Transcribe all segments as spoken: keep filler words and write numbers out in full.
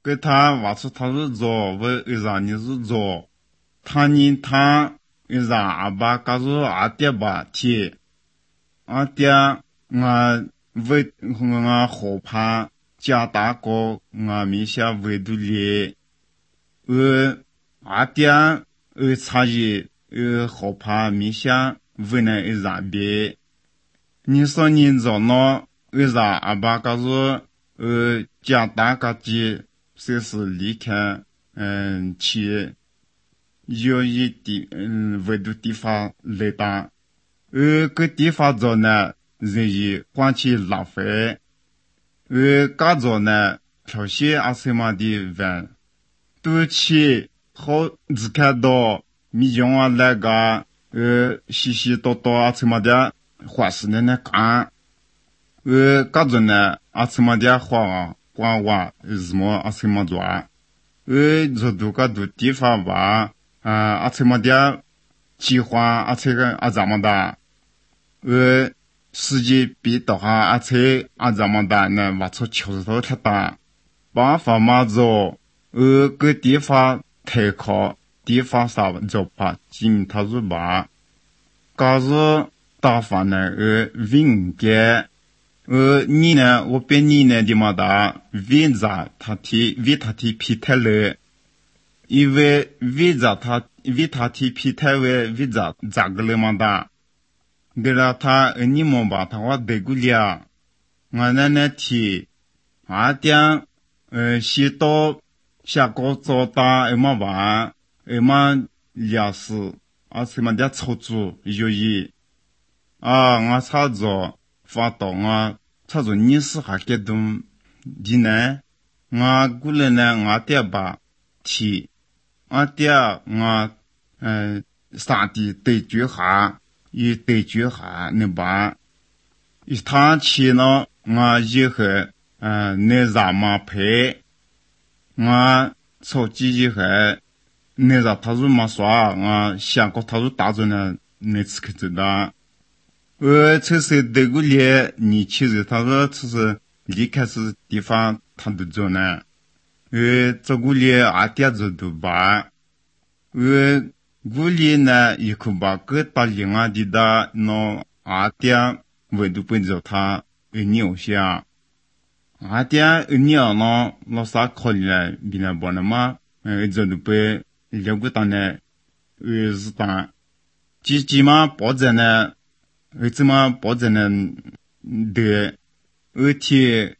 给他挖出他是做，为为啥你是做？他呢他为啥阿爸告诉阿爹吧提，阿爹我为我后怕加大个我米下维度里，呃阿爹呃差异呃后怕米下为那一啥别，你说你做那为啥阿爸告诉呃加大个几？这是离开嗯去有一地嗯维度地方来打，呃个地方做呢人也关起浪费，呃干做呢朝鲜阿什么的人都去好只看到米用啊那个呃稀稀多多阿什么的坏事呢那干，呃干做呢阿什么的话啊。光话什么阿什么做啊？呃，做多个多地方吧，啊，阿什么的计划阿这个阿怎么的？呃，实际比的话阿这阿怎么的呢？挖出球石头太大，办法嘛做，呃，个地方太靠，地方上做怕进他是吧？告诉大方呢，呃，应该。呃，你呢？我比你呢的嘛大，为啥他提为他提皮太了？因为为啥他为他提皮太为为啥咋个了嘛大？给了他你们吧，他话得过了，我那那提阿爹呃洗到下个做大哎嘛吧，哎嘛粮食啊什么的操作有意啊，我操作。发到我，他说你是还给动的呢？我过来呢，我爹把提，我爹我嗯，上帝对句下，一对句下那把，一趟去呢，我以后嗯，那啥嘛赔，我手机以后，那啥他说没刷，我想过他说打着呢，那次可知道。呃，这是德国里，你其实他说这是离开是地方，他都做呢。呃，这个里阿爹做都吧。呃，古里呢，一口把个大另外的的那阿爹为都不做他呃牛下。阿爹呃牛呢，老啥考虑了，比那不那么呃做都不了个当呢，呃是当，几几嘛包着呢。为怎么保证呢？的，而且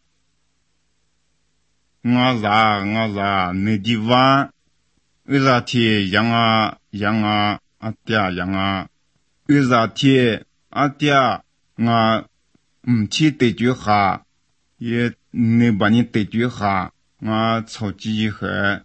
我啥我啥那地方，为啥天养啊养啊阿爹养啊？为啥天阿爹我嗯去对句话，也没把你对句话，我操机以后啊，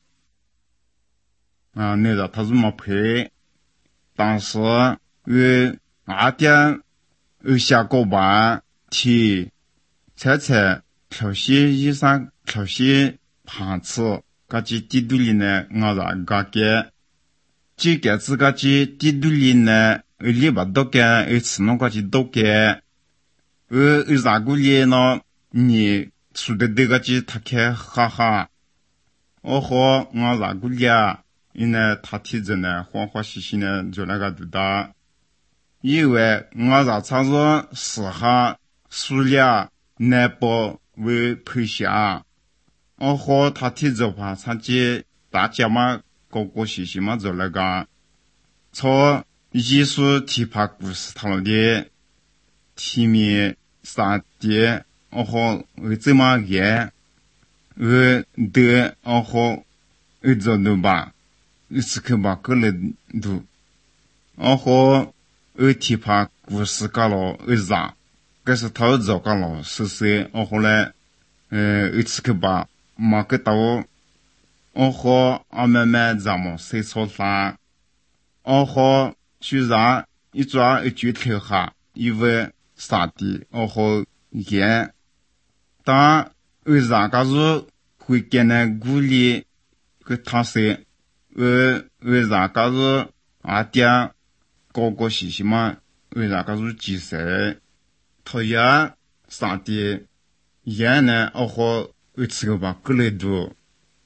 那个他是没赔，但是呃阿爹。而下个班提猜猜漂些衣裳漂些盘子，个只地图里呢，我让个给，这个自个只地图里呢，而里边都给，而吃那个只都给，而而啥个里呢？你说的这个只他开哈哈，哦呵，我啥个里啊？因为他提着呢，欢欢喜喜呢，就那个知道。因为我让他说适合塑料南包为配下，我和他提着话，他去大家嘛高高兴兴嘛做那个，从艺术题牌故事他们的题面上的，我和为怎么演，为的我和为做的吧，一次去把个人都，我和。而提怕故事搞了而让，可是他做搞了是谁？我后来，呃，一次去把马个到，我和阿妹妹咱们谁说啥？我和虽然一抓一句头下，因为上帝，我和言，但为啥个是会给人鼓励个他说，为为啥个是阿爹？高高兴兴嘛，为啥个是几岁？他也上帝也呢，我好一次个把过来读，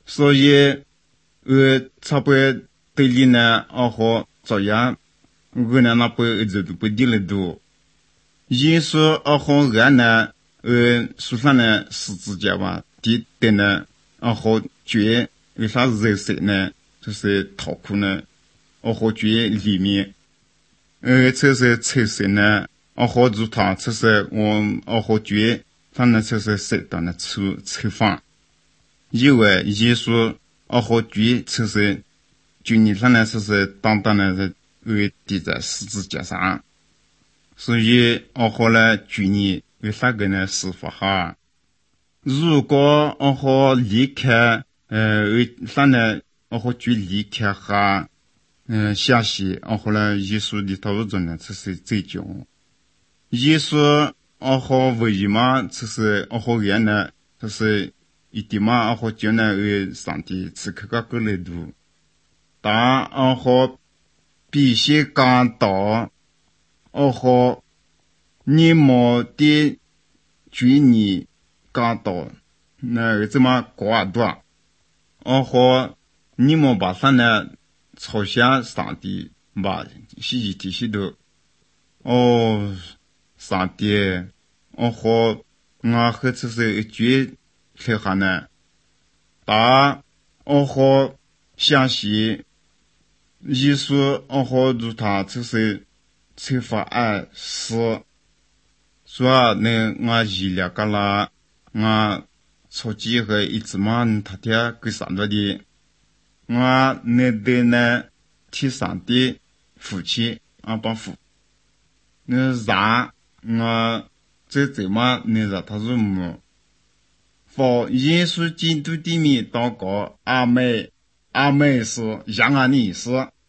所以呃差不多对你呢哦好照样我呢那不一直都不地了都耶稣哦好俺呢呃书上呢十字架吧地的呢哦好绝为啥人生呢就是逃苦呢哦好绝里面呃这是测试呢哦好如他这是我哦好绝他呢这是谁的呢处处罚因为耶稣哦好绝这是就你上呢就是当当呢是为钉在十字架上所以哦好呢就你为啥个呢司法哈如果哦好离开呃为啥呢哦好就离开哈嗯下些哦后来耶稣的头中呢这是最终耶稣哦好为什么这是哦好原来这是一点嘛哦好就呢为上帝此刻个过来读但哦好必须讲到哦好你没的距你讲到那怎么挂多哦好你没把啥呢朝向上帝把洗洗提洗的哦上帝哦好我和这是一句去哈呢但哦好相信耶稣哦好如他这是惩罚爱是说呢我医疗个啦我手机和一直嘛他爹给上着的我那对呢替上帝夫妻啊帮夫那啥我这怎么那啥他说么佛耶稣基督的名祷告阿妹阿妹是让俺的意思